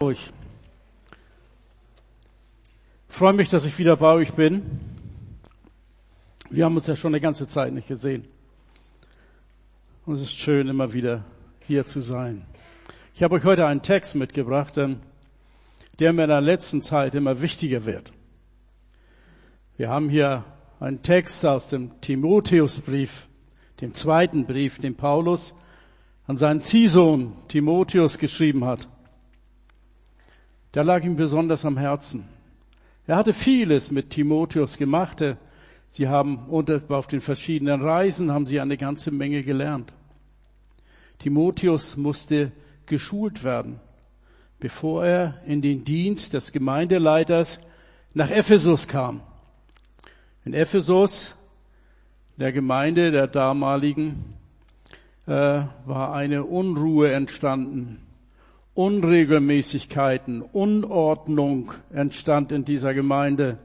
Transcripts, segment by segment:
Ich freue mich, dass ich wieder bei euch bin. Wir haben uns ja schon eine ganze Zeit nicht gesehen. Und es ist schön, immer wieder hier zu sein. Ich habe euch heute einen Text mitgebracht, der mir in der letzten Zeit immer wichtiger wird. Wir haben hier einen Text aus dem Timotheusbrief, dem zweiten Brief, den Paulus an seinen Ziehsohn Timotheus geschrieben hat. Der lag ihm besonders am Herzen. Er hatte vieles mit Timotheus gemacht. Sie haben auf den verschiedenen Reisen haben sie eine ganze Menge gelernt. Timotheus musste geschult werden, bevor er in den Dienst des Gemeindeleiters nach Ephesus kam. In Ephesus, der Gemeinde der damaligen, war eine Unruhe entstanden. Unregelmäßigkeiten, Unordnung entstand in dieser Gemeinde.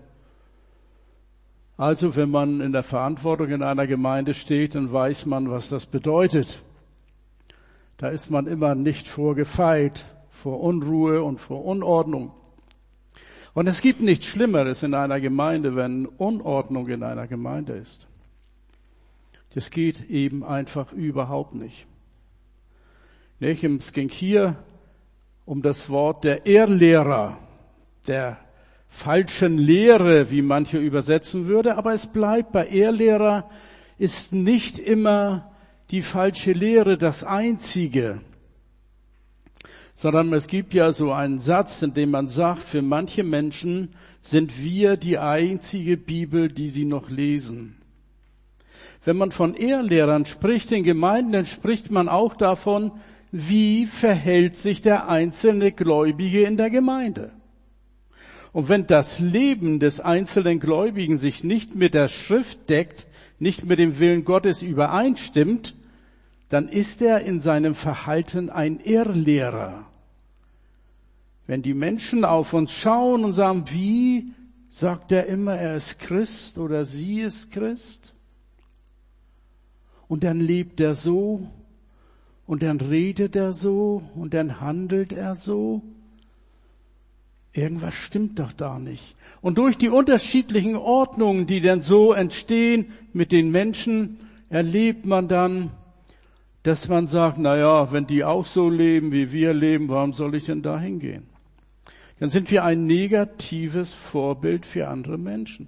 Also wenn man in der Verantwortung in einer Gemeinde steht, dann weiß man, was das bedeutet. Da ist man immer nicht vorgefeit, vor Unruhe und vor Unordnung. Und es gibt nichts Schlimmeres in einer Gemeinde, wenn Unordnung in einer Gemeinde ist. Das geht eben einfach überhaupt nicht. Es ging hier um das Wort der Irrlehrer, der falschen Lehre, wie manche übersetzen würde, aber es bleibt bei Irrlehrer, ist nicht immer die falsche Lehre das Einzige, sondern es gibt ja so einen Satz, in dem man sagt, für manche Menschen sind wir die einzige Bibel, die sie noch lesen. Wenn man von Irrlehrern spricht in Gemeinden, dann spricht man auch davon, wie verhält sich der einzelne Gläubige in der Gemeinde. Und wenn das Leben des einzelnen Gläubigen sich nicht mit der Schrift deckt, nicht mit dem Willen Gottes übereinstimmt, dann ist er in seinem Verhalten ein Irrlehrer. Wenn die Menschen auf uns schauen und sagen, wie sagt er immer, er ist Christ oder sie ist Christ? Und dann lebt er so, und dann redet er so, und dann handelt er so. Irgendwas stimmt doch da nicht. Und durch die unterschiedlichen Ordnungen, die dann so entstehen mit den Menschen, erlebt man dann, dass man sagt, wenn die auch so leben, wie wir leben, warum soll ich denn da hingehen? Dann sind wir ein negatives Vorbild für andere Menschen.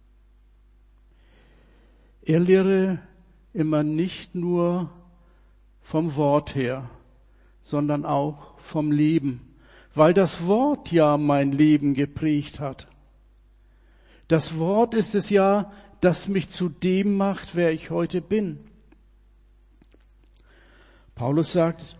Er lehre immer nicht nur vom Wort her, sondern auch vom Leben, weil das Wort ja mein Leben geprägt hat. Das Wort ist es ja, das mich zu dem macht, wer ich heute bin. Paulus sagt,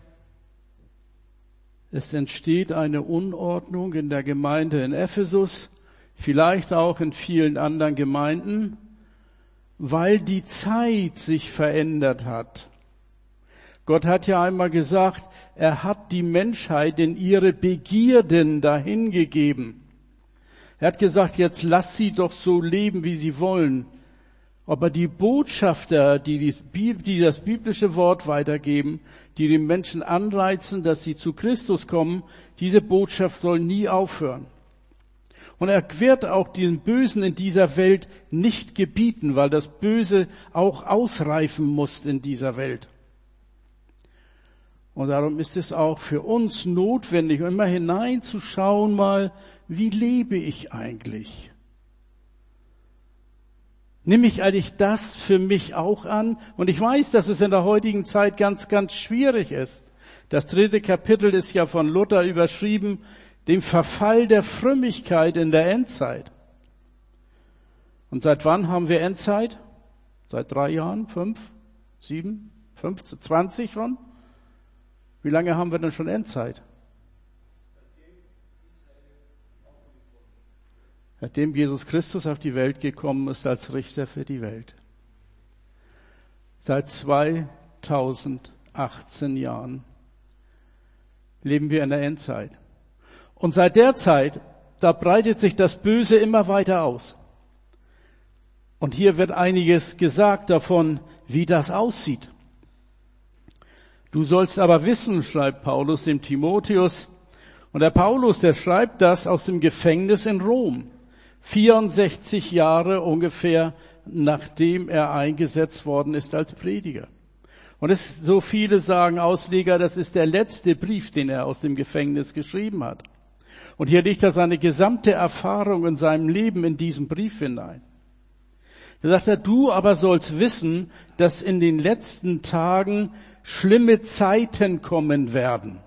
es entsteht eine Unordnung in der Gemeinde in Ephesus, vielleicht auch in vielen anderen Gemeinden, weil die Zeit sich verändert hat. Gott hat ja einmal gesagt, er hat die Menschheit in ihre Begierden dahingegeben. Er hat gesagt, jetzt lass sie doch so leben, wie sie wollen. Aber die Botschafter, die das biblische Wort weitergeben, die den Menschen anreizen, dass sie zu Christus kommen, diese Botschaft soll nie aufhören. Und er wird auch den Bösen in dieser Welt nicht gebieten, weil das Böse auch ausreifen muss in dieser Welt. Und darum ist es auch für uns notwendig, immer hineinzuschauen mal, wie lebe ich eigentlich? Nehme ich eigentlich das für mich auch an? Und ich weiß, dass es in der heutigen Zeit ganz, ganz schwierig ist. Das 3. Kapitel ist ja von Luther überschrieben, dem Verfall der Frömmigkeit in der Endzeit. Und seit wann haben wir Endzeit? Seit 3 Jahren? 5? 7? 15? 20 schon? Wie lange haben wir denn schon Endzeit? Seitdem Jesus Christus auf die Welt gekommen ist als Richter für die Welt. Seit 2018 Jahren leben wir in der Endzeit. Und seit der Zeit, da breitet sich das Böse immer weiter aus. Und hier wird einiges gesagt davon, wie das aussieht. Du sollst aber wissen, schreibt Paulus dem Timotheus, Und der Paulus, der schreibt das aus dem Gefängnis in Rom. 64 Jahre ungefähr, nachdem er eingesetzt worden ist als Prediger. Und so viele sagen, Ausleger, das ist der letzte Brief, den er aus dem Gefängnis geschrieben hat. Und hier legt er seine gesamte Erfahrung in seinem Leben in diesen Brief hinein. Da sagt er, du aber sollst wissen, dass in den letzten Tagen schlimme Zeiten kommen werden.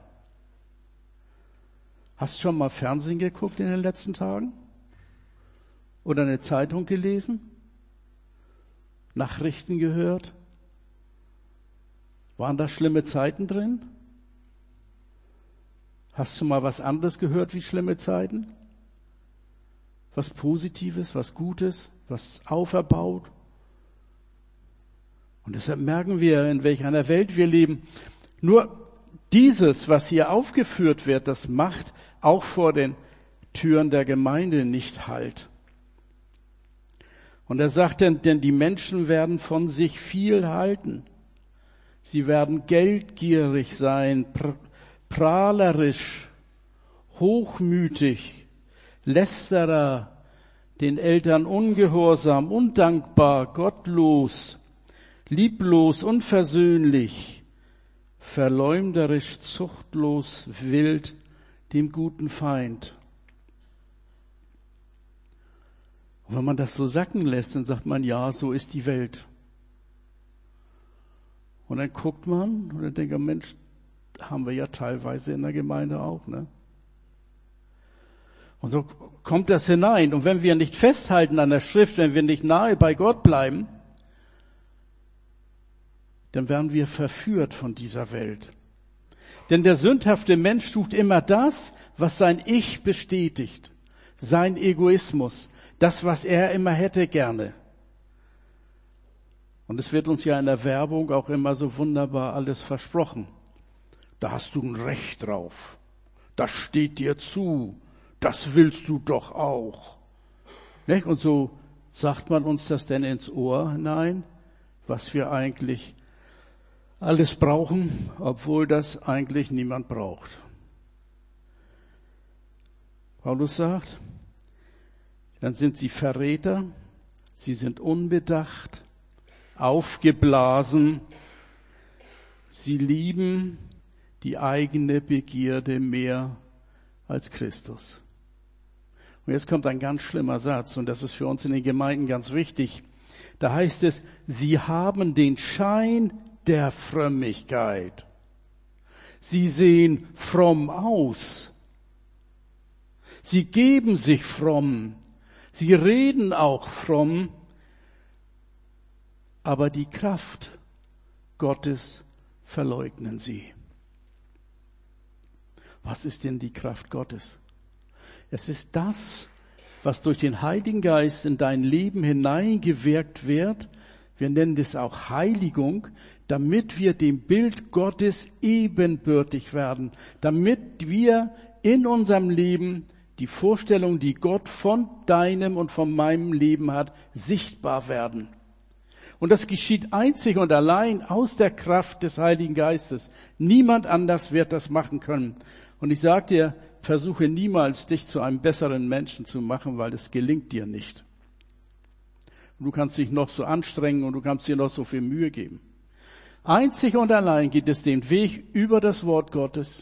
Hast du schon mal Fernsehen geguckt in den letzten Tagen? Oder eine Zeitung gelesen? Nachrichten gehört? Waren da schlimme Zeiten drin? Hast du mal was anderes gehört wie schlimme Zeiten? Was Positives, was Gutes, was auferbaut? Und deshalb merken wir, in welch einer Welt wir leben. Nur dieses, was hier aufgeführt wird, das macht auch vor den Türen der Gemeinde nicht Halt. Und er sagt, denn die Menschen werden von sich viel halten. Sie werden geldgierig sein, prahlerisch, hochmütig, Lästerer, den Eltern ungehorsam, undankbar, gottlos, lieblos, unversöhnlich, verleumderisch, zuchtlos, wild, dem guten Feind. Und wenn man das so sacken lässt, dann sagt man, ja, so ist die Welt. Und dann guckt man und dann denkt man, Mensch, haben wir ja teilweise in der Gemeinde auch, ne? Und so kommt das hinein. Und wenn wir nicht festhalten an der Schrift, wenn wir nicht nahe bei Gott bleiben, dann werden wir verführt von dieser Welt. Denn der sündhafte Mensch sucht immer das, was sein Ich bestätigt. Sein Egoismus. Das, was er immer hätte gerne. Und es wird uns ja in der Werbung auch immer so wunderbar alles versprochen. Da hast du ein Recht drauf. Das steht dir zu. Das willst du doch auch. Nicht? Und so sagt man uns das denn ins Ohr hinein, was wir eigentlich alles brauchen, obwohl das eigentlich niemand braucht. Paulus sagt, dann sind sie Verräter, sie sind unbedacht, aufgeblasen, sie lieben die eigene Begierde mehr als Christus. Und jetzt kommt ein ganz schlimmer Satz, und das ist für uns in den Gemeinden ganz wichtig. Da heißt es, sie haben den Schein der Frömmigkeit. Sie sehen fromm aus. Sie geben sich fromm. Sie reden auch fromm. Aber die Kraft Gottes verleugnen sie. Was ist denn die Kraft Gottes? Es ist das, was durch den Heiligen Geist in dein Leben hineingewirkt wird. Wir nennen das auch Heiligung, damit wir dem Bild Gottes ebenbürtig werden. Damit wir in unserem Leben die Vorstellung, die Gott von deinem und von meinem Leben hat, sichtbar werden. Und das geschieht einzig und allein aus der Kraft des Heiligen Geistes. Niemand anders wird das machen können. Und ich sage dir, versuche niemals, dich zu einem besseren Menschen zu machen, weil es gelingt dir nicht. Und du kannst dich noch so anstrengen und du kannst dir noch so viel Mühe geben. Einzig und allein geht es den Weg über das Wort Gottes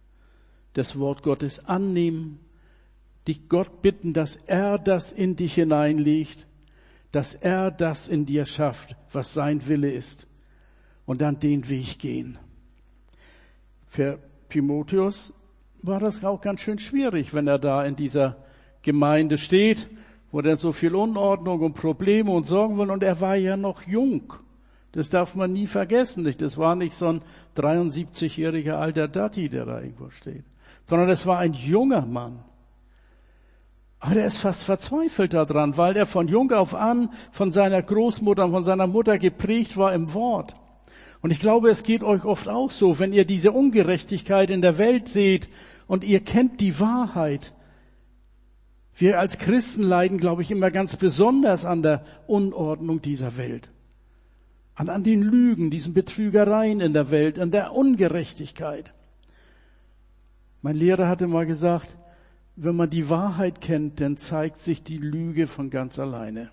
annehmen, dich Gott bitten, dass er das in dich hineinlegt, dass er das in dir schafft, was sein Wille ist, und dann den Weg gehen. Für Timotheus war das auch ganz schön schwierig, wenn er da in dieser Gemeinde steht, wo dann so viel Unordnung und Probleme und Sorgen waren, und er war ja noch jung. Das darf man nie vergessen. Das war nicht so ein 73-jähriger alter Datti, der da irgendwo steht, sondern es war ein junger Mann. Aber er ist fast verzweifelt daran, weil er von jung auf an von seiner Großmutter und von seiner Mutter geprägt war im Wort. Und ich glaube, es geht euch oft auch so, wenn ihr diese Ungerechtigkeit in der Welt seht und ihr kennt die Wahrheit. Wir als Christen leiden, glaube ich, immer ganz besonders an der Unordnung dieser Welt. An den Lügen, diesen Betrügereien in der Welt, an der Ungerechtigkeit. Mein Lehrer hatte mal gesagt, wenn man die Wahrheit kennt, dann zeigt sich die Lüge von ganz alleine.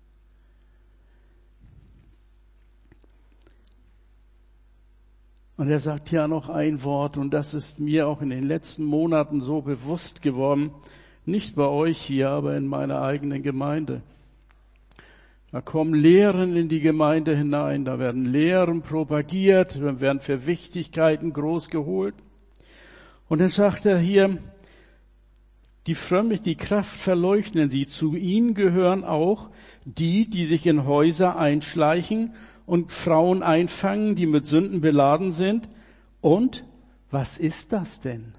Und er sagt ja noch ein Wort, und das ist mir auch in den letzten Monaten so bewusst geworden, nicht bei euch hier, aber in meiner eigenen Gemeinde. Da kommen Lehren in die Gemeinde hinein, da werden Lehren propagiert, da werden für Wichtigkeiten groß geholt. Und dann sagt er hier, die frömmig die Kraft verleugnen sie. Zu ihnen gehören auch die, die sich in Häuser einschleichen und Frauen einfangen, die mit Sünden beladen sind. Und was ist das denn?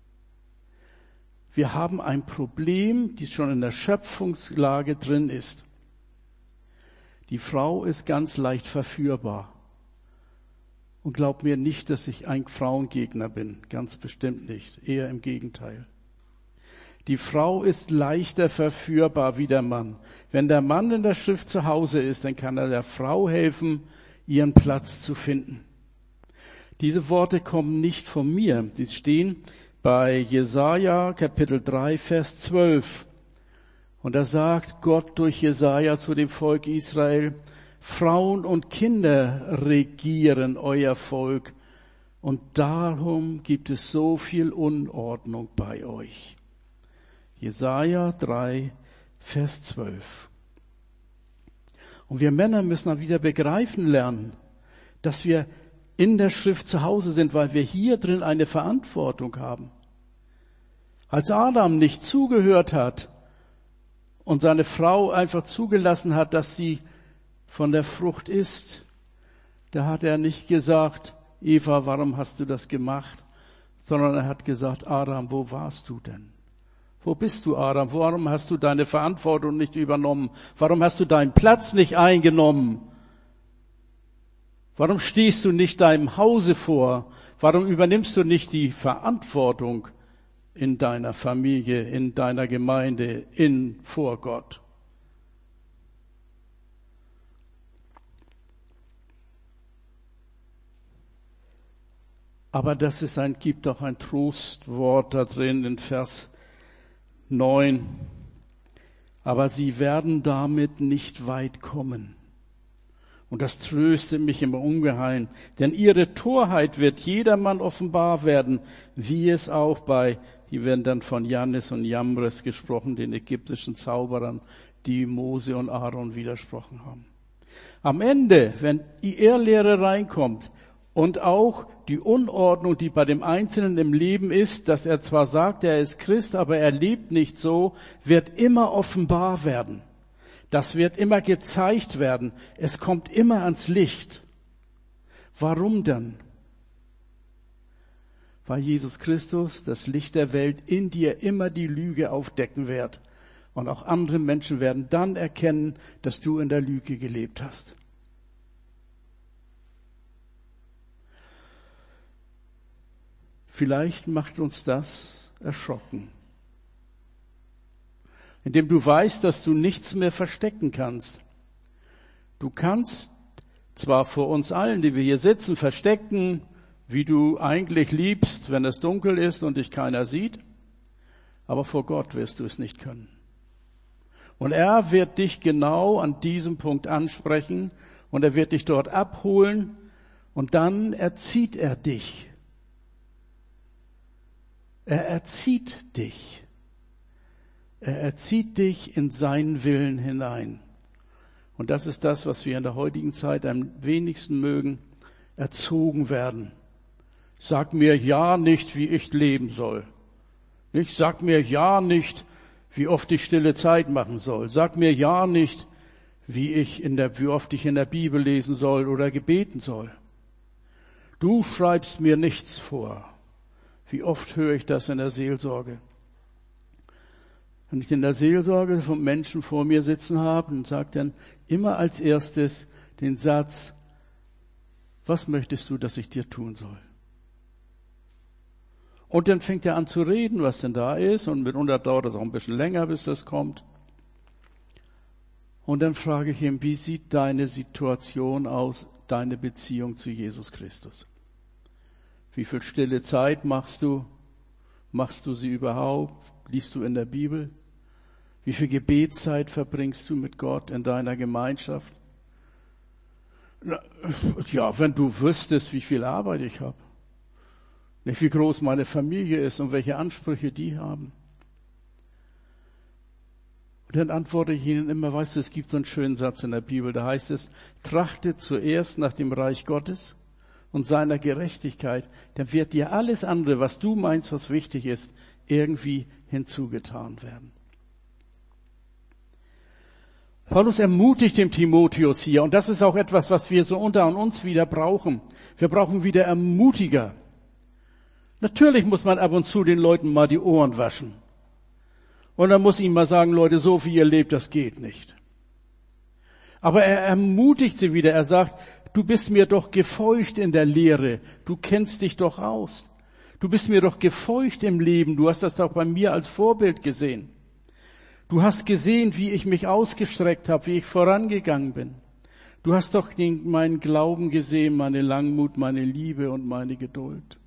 Wir haben ein Problem, das schon in der Schöpfungslage drin ist. Die Frau ist ganz leicht verführbar. Und glaub mir nicht, dass ich ein Frauengegner bin. Ganz bestimmt nicht. Eher im Gegenteil. Die Frau ist leichter verführbar wie der Mann. Wenn der Mann in der Schrift zu Hause ist, dann kann er der Frau helfen, ihren Platz zu finden. Diese Worte kommen nicht von mir. Die stehen bei Jesaja Kapitel 3, Vers 12. Und da sagt Gott durch Jesaja zu dem Volk Israel, Frauen und Kinder regieren euer Volk und darum gibt es so viel Unordnung bei euch. Jesaja 3, Vers 12. Und wir Männer müssen dann wieder begreifen lernen, dass wir in der Schrift zu Hause sind, weil wir hier drin eine Verantwortung haben. Als Adam nicht zugehört hat und seine Frau einfach zugelassen hat, dass sie von der Frucht isst, da hat er nicht gesagt, Eva, warum hast du das gemacht? Sondern er hat gesagt, Adam, wo warst du denn? Wo bist du, Adam? Warum hast du deine Verantwortung nicht übernommen? Warum hast du deinen Platz nicht eingenommen? Warum stehst du nicht deinem Hause vor? Warum übernimmst du nicht die Verantwortung in deiner Familie, in deiner Gemeinde, vor Gott? Aber gibt auch ein Trostwort da drin in Vers 9. Aber sie werden damit nicht weit kommen. Und das tröstet mich immer ungeheim. Denn ihre Torheit wird jedermann offenbar werden, wie es auch hier werden dann von Jannes und Jambres gesprochen, den ägyptischen Zauberern, die Mose und Aaron widersprochen haben. Am Ende, wenn die Irrlehre reinkommt und auch die Unordnung, die bei dem Einzelnen im Leben ist, dass er zwar sagt, er ist Christ, aber er lebt nicht so, wird immer offenbar werden. Das wird immer gezeigt werden. Es kommt immer ans Licht. Warum denn? Weil Jesus Christus, das Licht der Welt, in dir immer die Lüge aufdecken wird. Und auch andere Menschen werden dann erkennen, dass du in der Lüge gelebt hast. Vielleicht macht uns das erschrocken. Indem du weißt, dass du nichts mehr verstecken kannst. Du kannst zwar vor uns allen, die wir hier sitzen, verstecken, wie du eigentlich liebst, wenn es dunkel ist und dich keiner sieht, aber vor Gott wirst du es nicht können. Und er wird dich genau an diesem Punkt ansprechen und er wird dich dort abholen und dann erzieht er dich. Er erzieht dich. Er erzieht dich in seinen Willen hinein. Und das ist das, was wir in der heutigen Zeit am wenigsten mögen, erzogen werden. Sag mir ja nicht, wie ich leben soll. Nicht? Sag mir ja nicht, wie oft ich stille Zeit machen soll. Sag mir ja nicht, wie oft ich in der Bibel lesen soll oder gebeten soll. Du schreibst mir nichts vor. Wie oft höre ich das in der Seelsorge? Wenn ich in der Seelsorge von Menschen vor mir sitzen habe und sage dann immer als erstes den Satz, was möchtest du, dass ich dir tun soll? Und dann fängt er an zu reden, was denn da ist, und mitunter dauert es auch ein bisschen länger, bis das kommt. Und dann frage ich ihn, wie sieht deine Situation aus, deine Beziehung zu Jesus Christus? Wie viel stille Zeit machst du Machst du sie überhaupt? Liest du in der Bibel? Wie viel Gebetszeit verbringst du mit Gott in deiner Gemeinschaft? Ja, wenn du wüsstest, wie viel Arbeit ich habe, nicht wie groß meine Familie ist und welche Ansprüche die haben. Und dann antworte ich ihnen immer, weißt du, es gibt so einen schönen Satz in der Bibel, da heißt es, trachtet zuerst nach dem Reich Gottes und seiner Gerechtigkeit, dann wird dir alles andere, was du meinst, was wichtig ist, irgendwie hinzugetan werden. Paulus ermutigt den Timotheus hier, und das ist auch etwas, was wir so unter uns wieder brauchen. Wir brauchen wieder Ermutiger. Natürlich muss man ab und zu den Leuten mal die Ohren waschen. Und dann muss ihnen mal sagen, Leute, so wie ihr lebt, das geht nicht. Aber er ermutigt sie wieder. Er sagt, du bist mir doch gefeucht in der Lehre. Du kennst dich doch aus. Du bist mir doch gefeucht im Leben. Du hast das doch bei mir als Vorbild gesehen. Du hast gesehen, wie ich mich ausgestreckt habe, wie ich vorangegangen bin. Du hast doch meinen Glauben gesehen, meine Langmut, meine Liebe und meine Geduld.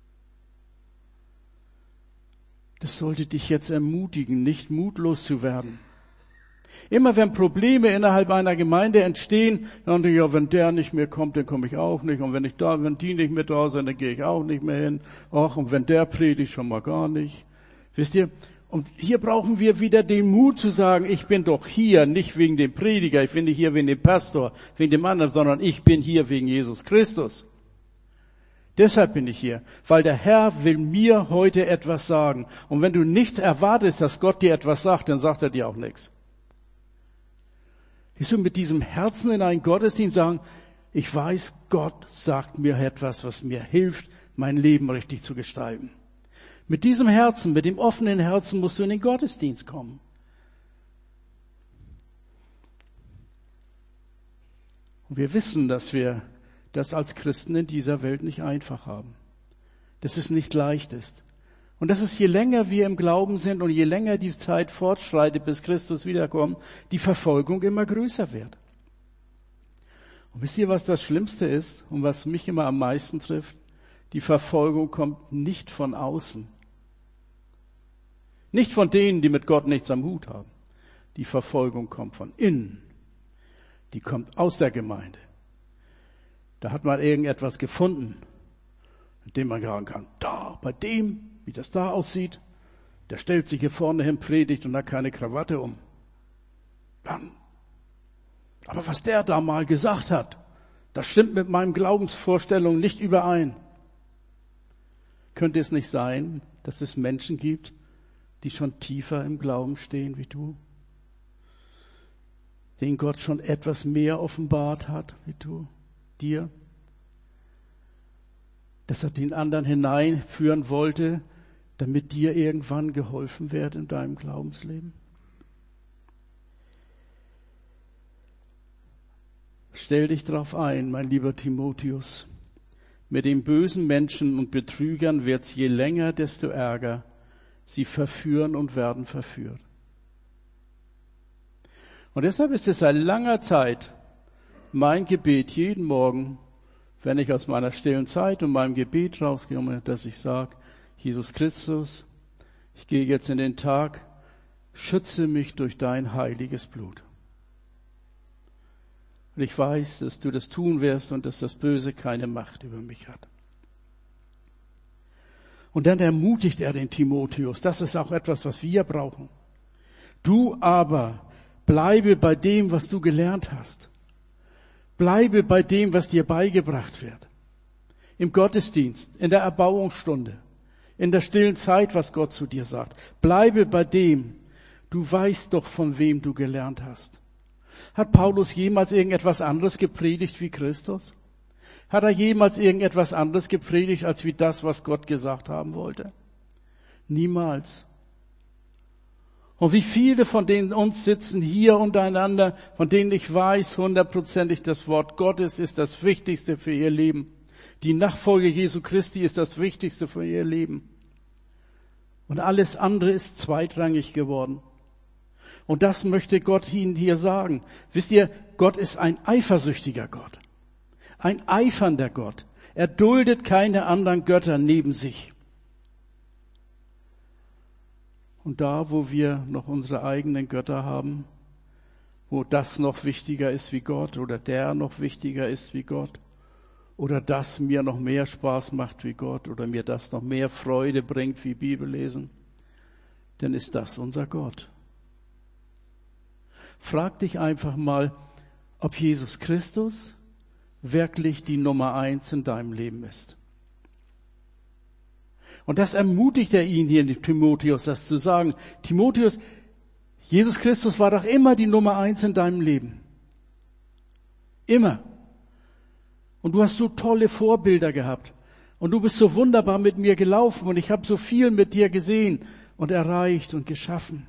Das sollte dich jetzt ermutigen, nicht mutlos zu werden. Immer wenn Probleme innerhalb einer Gemeinde entstehen, dann denke ich, ja, wenn der nicht mehr kommt, dann komme ich auch nicht. Und wenn die nicht mehr da sind, dann gehe ich auch nicht mehr hin. Ach, und wenn der predigt, schon mal gar nicht. Wisst ihr? Und hier brauchen wir wieder den Mut zu sagen, ich bin doch hier, nicht wegen dem Prediger, ich bin nicht hier wegen dem Pastor, wegen dem anderen, sondern ich bin hier wegen Jesus Christus. Deshalb bin ich hier, weil der Herr will mir heute etwas sagen. Und wenn du nicht erwartest, dass Gott dir etwas sagt, dann sagt er dir auch nichts. Siehst du, mit diesem Herzen in einen Gottesdienst sagen, ich weiß, Gott sagt mir etwas, was mir hilft, mein Leben richtig zu gestalten. Mit diesem Herzen, mit dem offenen Herzen musst du in den Gottesdienst kommen. Und wir wissen, dass wir das als Christen in dieser Welt nicht einfach haben. Dass es nicht leicht ist. Und dass es je länger wir im Glauben sind und je länger die Zeit fortschreitet, bis Christus wiederkommt, die Verfolgung immer größer wird. Und wisst ihr, was das Schlimmste ist und was mich immer am meisten trifft? Die Verfolgung kommt nicht von außen. Nicht von denen, die mit Gott nichts am Hut haben. Die Verfolgung kommt von innen. Die kommt aus der Gemeinde. Da hat man irgendetwas gefunden, mit dem man sagen kann, da, bei dem, wie das da aussieht, der stellt sich hier vorne hin, predigt und hat keine Krawatte um. Dann. Aber was der da mal gesagt hat, das stimmt mit meinen Glaubensvorstellungen nicht überein. Könnte es nicht sein, dass es Menschen gibt, die schon tiefer im Glauben stehen wie du? Denen Gott schon etwas mehr offenbart hat wie du, dir? Dass er den anderen hineinführen wollte, damit dir irgendwann geholfen wird in deinem Glaubensleben? Stell dich darauf ein, mein lieber Timotheus. Mit den bösen Menschen und Betrügern wird's je länger, desto ärger. Sie verführen und werden verführt. Und deshalb ist es seit langer Zeit mein Gebet jeden Morgen, wenn ich aus meiner stillen Zeit und meinem Gebet rauskomme, dass ich sage, Jesus Christus, ich gehe jetzt in den Tag, schütze mich durch dein heiliges Blut. Und ich weiß, dass du das tun wirst und dass das Böse keine Macht über mich hat. Und dann ermutigt er den Timotheus. Das ist auch etwas, was wir brauchen. Du aber bleibe bei dem, was du gelernt hast. Bleibe bei dem, was dir beigebracht wird. Im Gottesdienst, in der Erbauungsstunde, in der stillen Zeit, was Gott zu dir sagt. Bleibe bei dem. Du weißt doch, von wem du gelernt hast. Hat Paulus jemals irgendetwas anderes gepredigt wie Christus? Hat er jemals irgendetwas anderes gepredigt, als wie das, was Gott gesagt haben wollte? Niemals. Und wie viele von denen uns sitzen hier untereinander, von denen ich weiß, 100%ig, das Wort Gottes ist das Wichtigste für ihr Leben. Die Nachfolge Jesu Christi ist das Wichtigste für ihr Leben. Und alles andere ist zweitrangig geworden. Und das möchte Gott Ihnen hier sagen. Wisst ihr, Gott ist ein eifersüchtiger Gott. Ein eifernder Gott. Er duldet keine anderen Götter neben sich. Und da, wo wir noch unsere eigenen Götter haben, wo das noch wichtiger ist wie Gott oder der noch wichtiger ist wie Gott oder das mir noch mehr Spaß macht wie Gott oder mir das noch mehr Freude bringt wie Bibellesen, dann ist das unser Gott. Frag dich einfach mal, ob Jesus Christus wirklich die Nummer 1 in deinem Leben ist. Und das ermutigt er ihn hier in Timotheus, das zu sagen. Timotheus, Jesus Christus war doch immer die Nummer 1 in deinem Leben. Immer. Und du hast so tolle Vorbilder gehabt. Und du bist so wunderbar mit mir gelaufen und ich habe so viel mit dir gesehen und erreicht und geschaffen.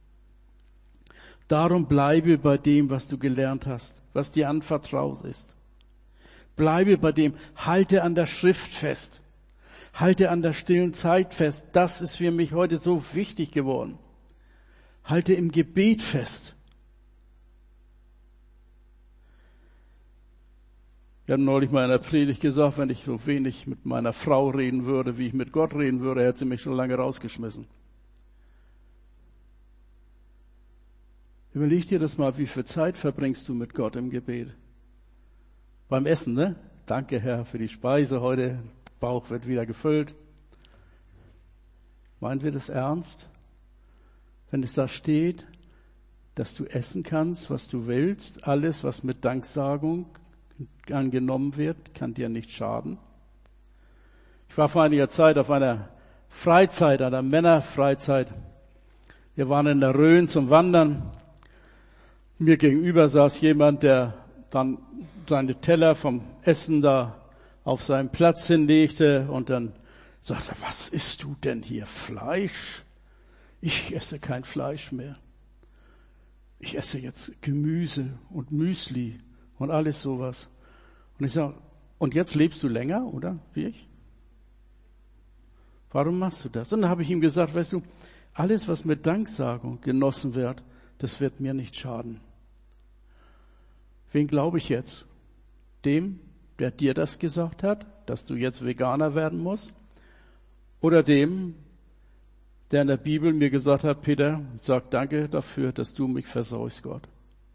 Darum bleibe bei dem, was du gelernt hast, was dir anvertraut ist. Bleibe bei dem, halte an der Schrift fest. Halte an der stillen Zeit fest. Das ist für mich heute so wichtig geworden. Halte im Gebet fest. Ich habe neulich mal in der Predigt gesagt, wenn ich so wenig mit meiner Frau reden würde, wie ich mit Gott reden würde, hätte sie mich schon lange rausgeschmissen. Überleg dir das mal, wie viel Zeit verbringst du mit Gott im Gebet? Beim Essen, ne? Danke, Herr, für die Speise heute. Bauch wird wieder gefüllt. Meinen wir das ernst? Wenn es da steht, dass du essen kannst, was du willst, alles, was mit Danksagung angenommen wird, kann dir nicht schaden. Ich war vor einiger Zeit auf einer Freizeit, einer Männerfreizeit. Wir waren in der Rhön zum Wandern. Mir gegenüber saß jemand, der dann seine Teller vom Essen da auf seinen Platz hinlegte und dann sagte, was isst du denn hier? Fleisch? Ich esse kein Fleisch mehr. Ich esse jetzt Gemüse und Müsli und alles sowas. Und ich sage, und jetzt lebst du länger, oder? Wie ich? Warum machst du das? Und dann habe ich ihm gesagt, weißt du, alles, was mit Danksagung genossen wird, das wird mir nicht schaden. Wen glaube ich jetzt? Dem, der dir das gesagt hat, dass du jetzt Veganer werden musst? Oder dem, der in der Bibel mir gesagt hat, Peter, sag danke dafür, dass du mich versorgst, Gott.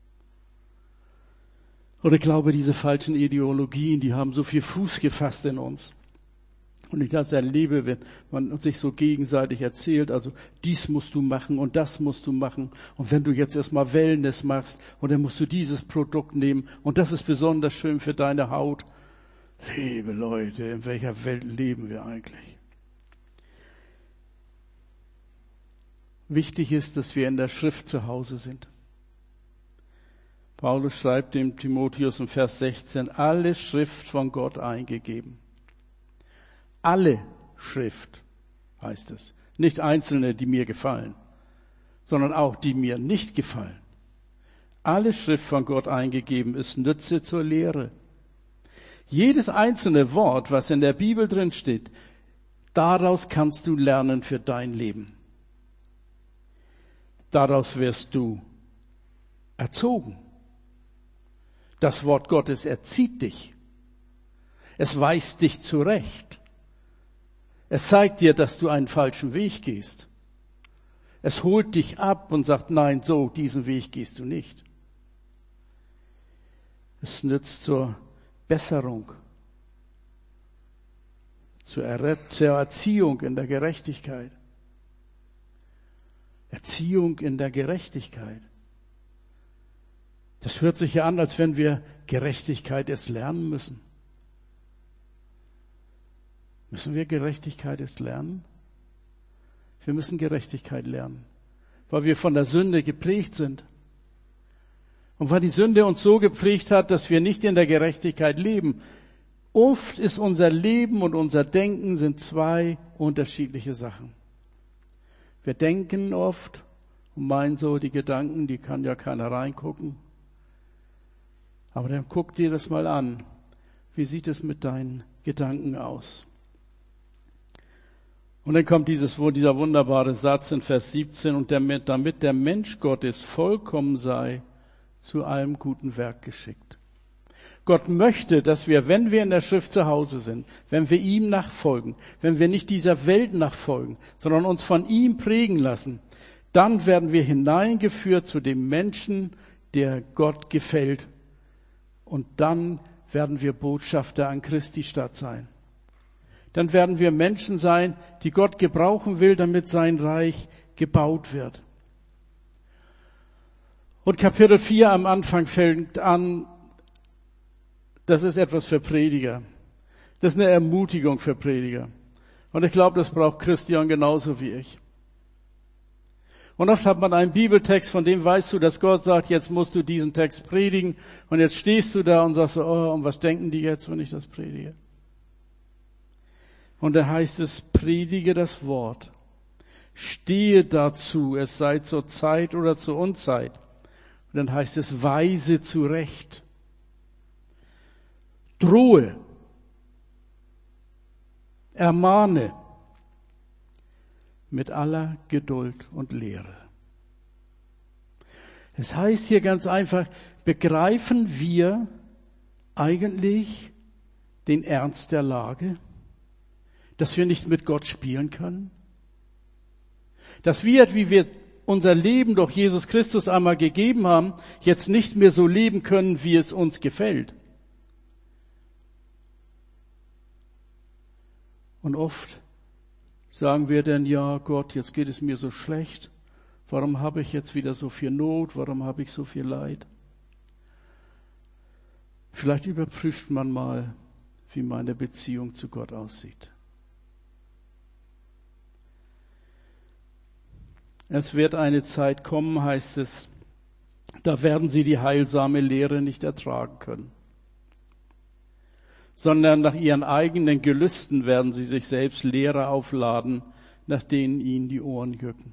Und ich glaube, diese falschen Ideologien, die haben so viel Fuß gefasst in uns. Und ich das erlebe, wenn man sich so gegenseitig erzählt, also dies musst du machen und das musst du machen. Und wenn du jetzt erstmal Wellness machst und dann musst du dieses Produkt nehmen und das ist besonders schön für deine Haut. Liebe Leute, in welcher Welt leben wir eigentlich? Wichtig ist, dass wir in der Schrift zu Hause sind. Paulus schreibt dem Timotheus in Vers 16, alle Schrift von Gott eingegeben. Alle Schrift heißt es. Nicht einzelne, die mir gefallen, sondern auch die mir nicht gefallen. Alle Schrift von Gott eingegeben ist Nütze zur Lehre. Jedes einzelne Wort, was in der Bibel drin steht, daraus kannst du lernen für dein Leben. Daraus wirst du erzogen. Das Wort Gottes erzieht dich. Es weist dich zurecht. Es zeigt dir, dass du einen falschen Weg gehst. Es holt dich ab und sagt, nein, so, diesen Weg gehst du nicht. Es nützt zur Besserung, zur Erziehung in der Gerechtigkeit. Erziehung in der Gerechtigkeit. Das hört sich ja an, als wenn wir Gerechtigkeit erst lernen müssen. Müssen wir Gerechtigkeit erst lernen? Wir müssen Gerechtigkeit lernen, weil wir von der Sünde geprägt sind. Und weil die Sünde uns so geprägt hat, dass wir nicht in der Gerechtigkeit leben. Oft ist unser Leben und unser Denken sind zwei unterschiedliche Sachen. Wir denken oft und meinen so, die Gedanken, die kann ja keiner reingucken. Aber dann guck dir das mal an. Wie sieht es mit deinen Gedanken aus? Und dann kommt dieser wunderbare Satz in Vers 17, und damit der Mensch Gottes vollkommen sei, zu allem guten Werk geschickt. Gott möchte, dass wir, wenn wir in der Schrift zu Hause sind, wenn wir ihm nachfolgen, wenn wir nicht dieser Welt nachfolgen, sondern uns von ihm prägen lassen, dann werden wir hineingeführt zu dem Menschen, der Gott gefällt. Und dann werden wir Botschafter an Christi Stadt sein. Dann werden wir Menschen sein, die Gott gebrauchen will, damit sein Reich gebaut wird. Und Kapitel 4 am Anfang fängt an, das ist etwas für Prediger. Das ist eine Ermutigung für Prediger. Und ich glaube, das braucht Christian genauso wie ich. Und oft hat man einen Bibeltext, von dem weißt du, dass Gott sagt, jetzt musst du diesen Text predigen. Und jetzt stehst du da und sagst, oh, und was denken die jetzt, wenn ich das predige? Und da heißt es, predige das Wort. Stehe dazu, es sei zur Zeit oder zur Unzeit. Und dann heißt es, weise zurecht. Drohe, ermahne mit aller Geduld und Lehre. Es heißt hier ganz einfach, begreifen wir eigentlich den Ernst der Lage, dass wir nicht mit Gott spielen können? Dass wir, wie wir unser Leben durch Jesus Christus einmal gegeben haben, jetzt nicht mehr so leben können, wie es uns gefällt. Und oft sagen wir dann, ja Gott, jetzt geht es mir so schlecht. Warum habe ich jetzt wieder so viel Not? Warum habe ich so viel Leid? Vielleicht überprüft man mal, wie meine Beziehung zu Gott aussieht. Es wird eine Zeit kommen, heißt es, da werden sie die heilsame Lehre nicht ertragen können, sondern nach ihren eigenen Gelüsten werden sie sich selbst Lehre aufladen, nach denen ihnen die Ohren jucken.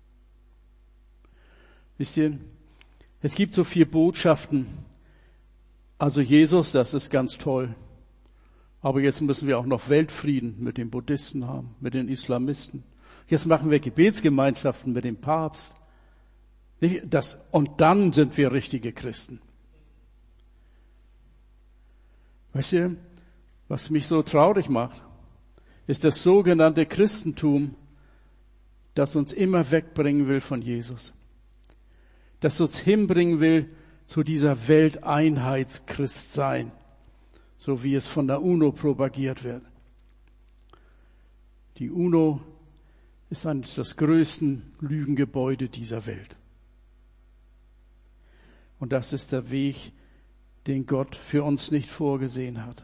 Wisst ihr, es gibt so viele Botschaften. Also Jesus, das ist ganz toll. Aber jetzt müssen wir auch noch Weltfrieden mit den Buddhisten haben, mit den Islamisten. Jetzt machen wir Gebetsgemeinschaften mit dem Papst. Und dann sind wir richtige Christen. Weißt du, was mich so traurig macht, ist das sogenannte Christentum, das uns immer wegbringen will von Jesus. Das uns hinbringen will zu dieser Welteinheitschristsein, so wie es von der UNO propagiert wird. Die UNO ist eines der größten Lügengebäude dieser Welt. Und das ist der Weg, den Gott für uns nicht vorgesehen hat.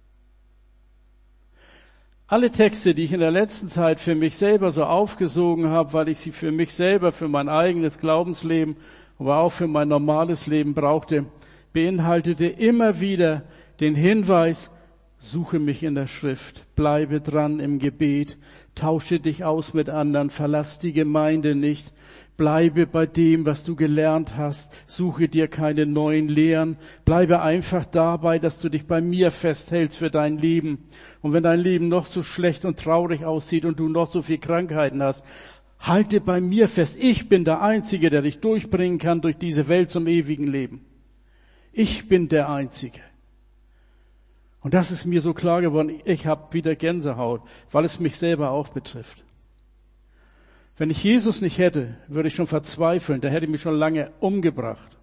Alle Texte, die ich in der letzten Zeit für mich selber so aufgesogen habe, weil ich sie für mich selber, für mein eigenes Glaubensleben, aber auch für mein normales Leben brauchte, beinhaltete immer wieder den Hinweis, suche mich in der Schrift, bleibe dran im Gebet, tausche dich aus mit anderen, verlass die Gemeinde nicht, bleibe bei dem, was du gelernt hast, suche dir keine neuen Lehren, bleibe einfach dabei, dass du dich bei mir festhältst für dein Leben. Und wenn dein Leben noch so schlecht und traurig aussieht und du noch so viel Krankheiten hast, halte bei mir fest, ich bin der Einzige, der dich durchbringen kann durch diese Welt zum ewigen Leben. Ich bin der Einzige. Und das ist mir so klar geworden, ich habe wieder Gänsehaut, weil es mich selber auch betrifft. Wenn ich Jesus nicht hätte, würde ich schon verzweifeln, der hätte mich schon lange umgebracht.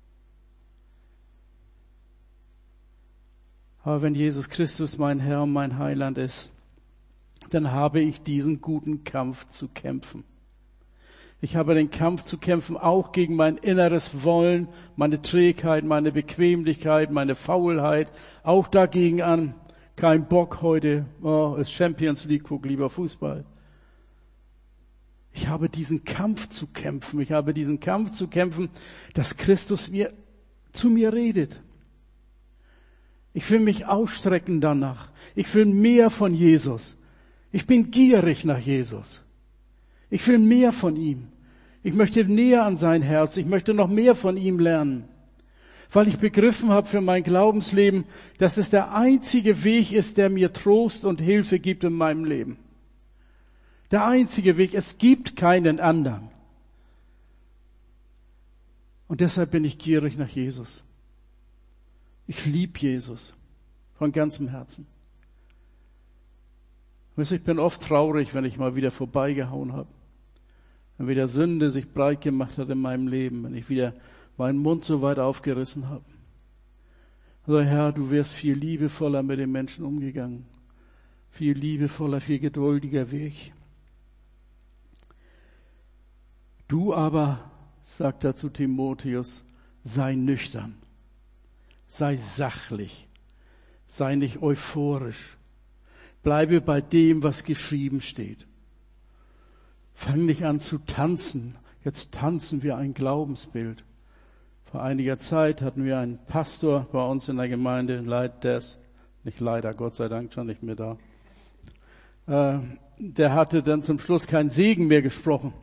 Aber wenn Jesus Christus mein Herr und mein Heiland ist, dann habe ich diesen guten Kampf zu kämpfen. Ich habe den Kampf zu kämpfen, auch gegen mein inneres Wollen, meine Trägheit, meine Bequemlichkeit, meine Faulheit, auch dagegen an. Kein Bock heute, ist Champions League, guck lieber Fußball. Ich habe diesen Kampf zu kämpfen. Ich habe diesen Kampf zu kämpfen, dass Christus zu mir redet. Ich will mich ausstrecken danach. Ich will mehr von Jesus. Ich bin gierig nach Jesus. Ich will mehr von ihm. Ich möchte näher an sein Herz. Ich möchte noch mehr von ihm lernen. Weil ich begriffen habe für mein Glaubensleben, dass es der einzige Weg ist, der mir Trost und Hilfe gibt in meinem Leben. Der einzige Weg. Es gibt keinen anderen. Und deshalb bin ich gierig nach Jesus. Ich liebe Jesus von ganzem Herzen. Wisst ihr, ich bin oft traurig, wenn ich mal wieder vorbeigehauen habe. Wenn wieder Sünde sich breit gemacht hat in meinem Leben, wenn ich wieder meinen Mund so weit aufgerissen habe. Also Herr, du wärst viel liebevoller mit den Menschen umgegangen. Viel liebevoller, viel geduldiger Weg. Du aber, sagt er zu Timotheus, sei nüchtern, sei sachlich, sei nicht euphorisch. Bleibe bei dem, was geschrieben steht. Fang nicht an zu tanzen. Jetzt tanzen wir ein Glaubensbild. Vor einiger Zeit hatten wir einen Pastor bei uns in der Gemeinde, der ist nicht leider, Gott sei Dank schon nicht mehr da. Der hatte dann zum Schluss keinen Segen mehr gesprochen.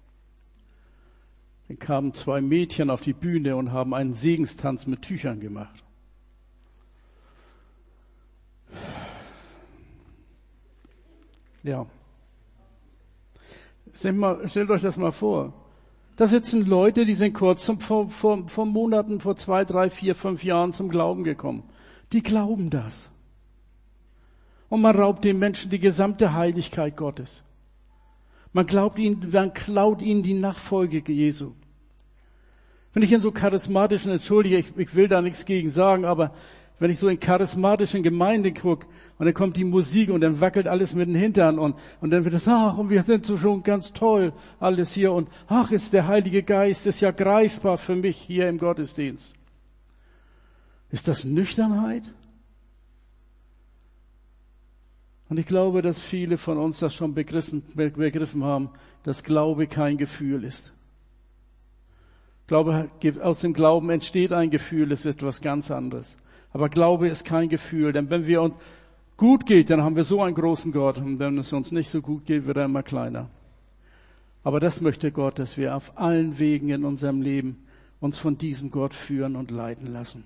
Dann kamen 2 Mädchen auf die Bühne und haben einen Segenstanz mit Tüchern gemacht. Ja. Stellt euch das mal vor. Da sitzen Leute, die sind kurz vor Monaten, vor 2, 3, 4, 5 Jahren zum Glauben gekommen. Die glauben das. Und man raubt den Menschen die gesamte Heiligkeit Gottes. Man klaut ihnen die Nachfolge Jesu. Wenn ich in so charismatischen, entschuldige, ich will da nichts gegen sagen, aber wenn ich so in charismatischen Gemeinden gucke und dann kommt die Musik und dann wackelt alles mit den Hintern und dann wird es, und wir sind so schon ganz toll, alles hier und ist der Heilige Geist, ist ja greifbar für mich hier im Gottesdienst. Ist das Nüchternheit? Und ich glaube, dass viele von uns das schon begriffen haben, dass Glaube kein Gefühl ist. Ich glaube, aus dem Glauben entsteht ein Gefühl, es ist etwas ganz anderes. Aber Glaube ist kein Gefühl, denn wenn wir uns gut geht, dann haben wir so einen großen Gott. Und wenn es uns nicht so gut geht, wird er immer kleiner. Aber das möchte Gott, dass wir auf allen Wegen in unserem Leben uns von diesem Gott führen und leiten lassen.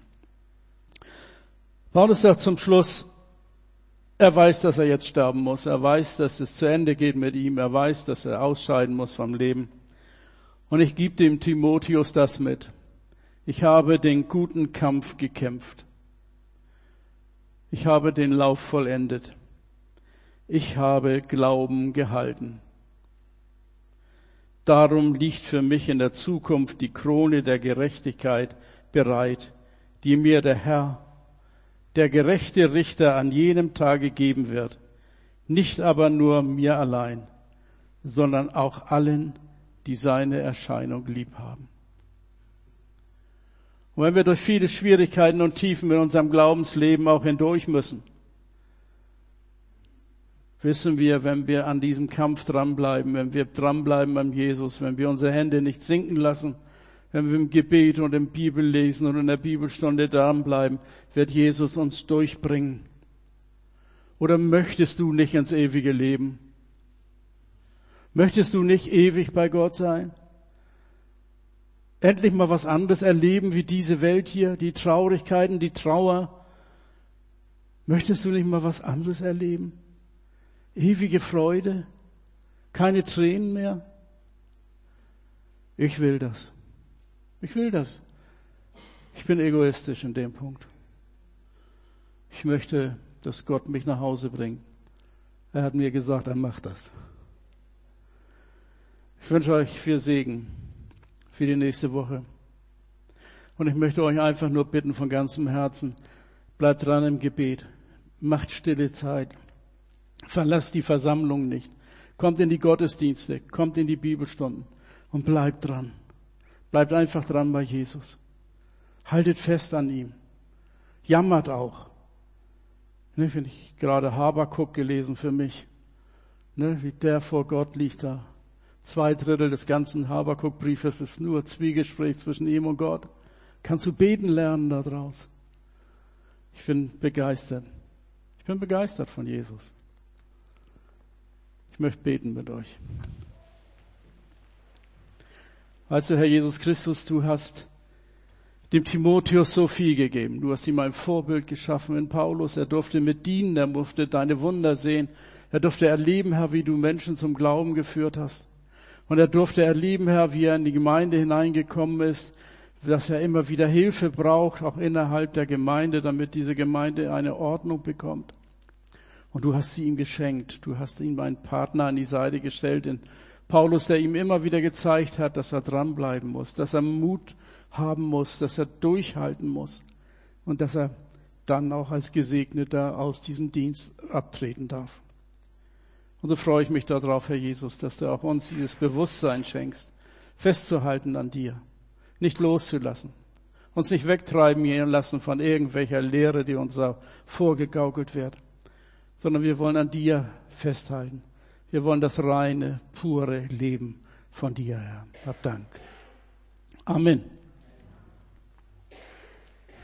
Paulus sagt zum Schluss, er weiß, dass er jetzt sterben muss. Er weiß, dass es zu Ende geht mit ihm. Er weiß, dass er ausscheiden muss vom Leben. Und ich gebe dem Timotheus das mit. Ich habe den guten Kampf gekämpft. Ich habe den Lauf vollendet. Ich habe Glauben gehalten. Darum liegt für mich in der Zukunft die Krone der Gerechtigkeit bereit, die mir der Herr, der gerechte Richter, an jenem Tage geben wird. Nicht aber nur mir allein, sondern auch allen, die seine Erscheinung lieb haben. Und wenn wir durch viele Schwierigkeiten und Tiefen in unserem Glaubensleben auch hindurch müssen, wissen wir, wenn wir an diesem Kampf dranbleiben, wenn wir dranbleiben an Jesus, wenn wir unsere Hände nicht sinken lassen, wenn wir im Gebet und im Bibellesen und in der Bibelstunde dranbleiben, wird Jesus uns durchbringen. Oder möchtest du nicht ins ewige Leben? Möchtest du nicht ewig bei Gott sein? Endlich mal was anderes erleben wie diese Welt hier, die Traurigkeiten, die Trauer. Möchtest du nicht mal was anderes erleben? Ewige Freude? Keine Tränen mehr? Ich will das. Ich will das. Ich bin egoistisch in dem Punkt. Ich möchte, dass Gott mich nach Hause bringt. Er hat mir gesagt, er macht das. Ich wünsche euch viel Segen für die nächste Woche. Und ich möchte euch einfach nur bitten von ganzem Herzen, bleibt dran im Gebet, macht stille Zeit, verlasst die Versammlung nicht, kommt in die Gottesdienste, kommt in die Bibelstunden und bleibt dran. Bleibt einfach dran bei Jesus. Haltet fest an ihm. Jammert auch. Wenn ich gerade Habakuk gelesen für mich, wie der vor Gott liegt da. 2/3 des ganzen Habakuk-Briefes ist nur Zwiegespräch zwischen ihm und Gott. Kannst du beten lernen da draus? Ich bin begeistert. Ich bin begeistert von Jesus. Ich möchte beten mit euch. Weißt du, Herr Jesus Christus, du hast dem Timotheus so viel gegeben. Du hast ihm ein Vorbild geschaffen in Paulus. Er durfte mit dienen, er durfte deine Wunder sehen. Er durfte erleben, Herr, wie du Menschen zum Glauben geführt hast. Und er durfte erleben, Herr, wie er in die Gemeinde hineingekommen ist, dass er immer wieder Hilfe braucht, auch innerhalb der Gemeinde, damit diese Gemeinde eine Ordnung bekommt. Und du hast sie ihm geschenkt. Du hast ihm einen Partner an die Seite gestellt, den Paulus, der ihm immer wieder gezeigt hat, dass er dranbleiben muss, dass er Mut haben muss, dass er durchhalten muss und dass er dann auch als Gesegneter aus diesem Dienst abtreten darf. Und so freue ich mich darauf, Herr Jesus, dass du auch uns dieses Bewusstsein schenkst, festzuhalten an dir, nicht loszulassen, uns nicht wegtreiben lassen von irgendwelcher Lehre, die uns vorgegaukelt wird, sondern wir wollen an dir festhalten. Wir wollen das reine, pure Leben von dir, Herr. Hab Dank. Amen.